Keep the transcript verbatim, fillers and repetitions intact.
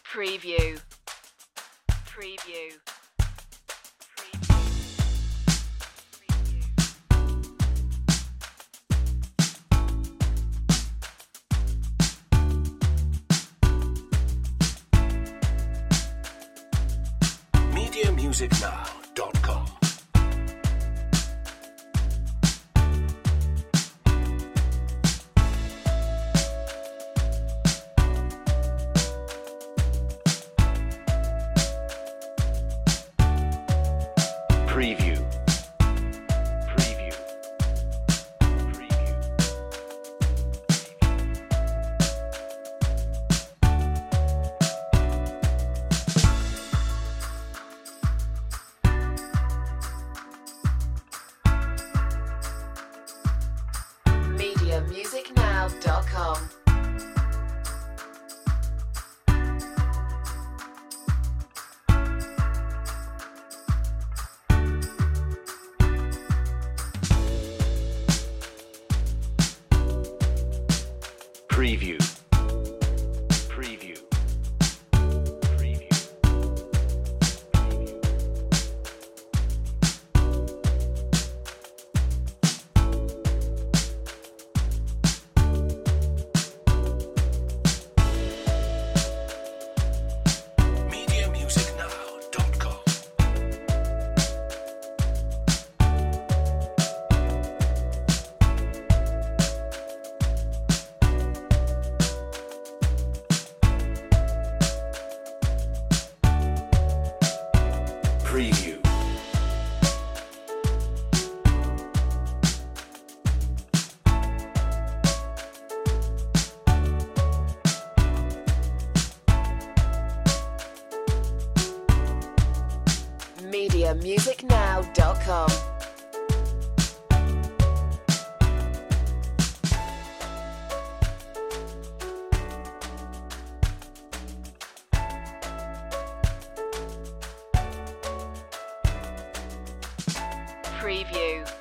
Preview. Preview. media music now dot com. Preview. Preview. Preview. media music now dot com. Preview. Preview. Preview. media music now dot com. Preview. media music now dot com. Preview.